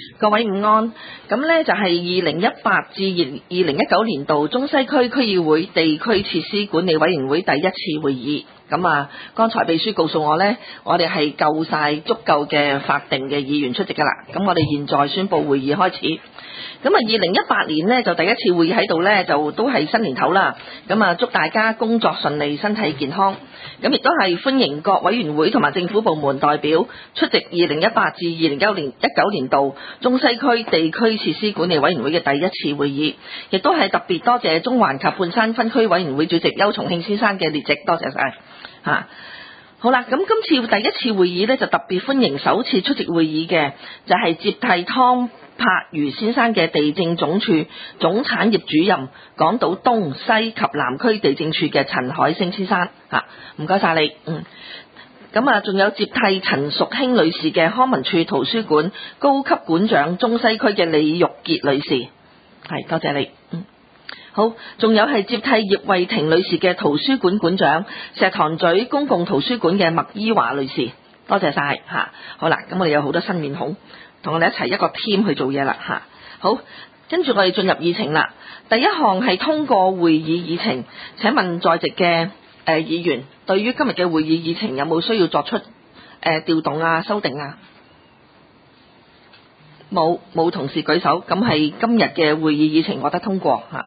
各位午安，咁呢就係2018至2019年度中西區區議會地區設施管理委員會第一次會議。咁啊，剛才秘書告訴我呢，我哋係夠晒足夠嘅法定嘅議員出席㗎啦。咁我哋現在宣布會議開始。咁啊，2018年呢就第一次會議喺度呢，就都係新年頭啦。咁啊，祝大家工作順利，身體健康。咁亦都係歡迎各委員會同埋政府部門代表出席2018至2019年度中西區地區設施管理委員會嘅第一次會議。亦都係特別多謝中環及半山分區委員會主席邱松慶先生嘅列席，多謝晒。好啦，咁今次第一次會議呢，就特別歡迎首次出席會議嘅就係接替湯柏如先生嘅地政總署總產業主任，港島東西及南區地政處嘅陳海星先生。唔該晒你。咁啊，仲有接替陳淑卿女士嘅康文署圖書館高級館長中西區嘅李玉潔女士，係多謝你。好，仲有係接替葉慧婷女士嘅圖書館館長石塘咀公共圖書館嘅麥伊華女士，多謝晒。好啦，咁我哋有好多新面孔，同我哋一齊一個 team 去做嘢啦。好，跟住我哋進入議程啦。第一項係通過會議議程，請問在席嘅議員對於今日嘅會議議程有冇需要作出調動啊、修訂啊？冇同事舉手，咁係今日嘅會議議程獲得通過。